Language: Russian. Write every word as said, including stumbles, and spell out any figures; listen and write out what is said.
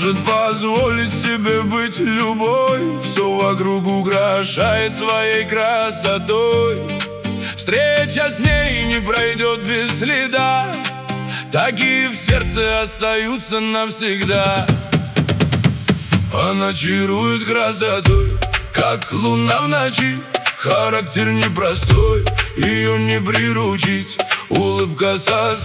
может позволить себе быть любой. Все вокруг украшает своей красотой. Встреча с ней не пройдет без следа, такие в сердце остаются навсегда. Она чарует красотой, как луна в ночи. Характер непростой, ее не приручить. Улыбка со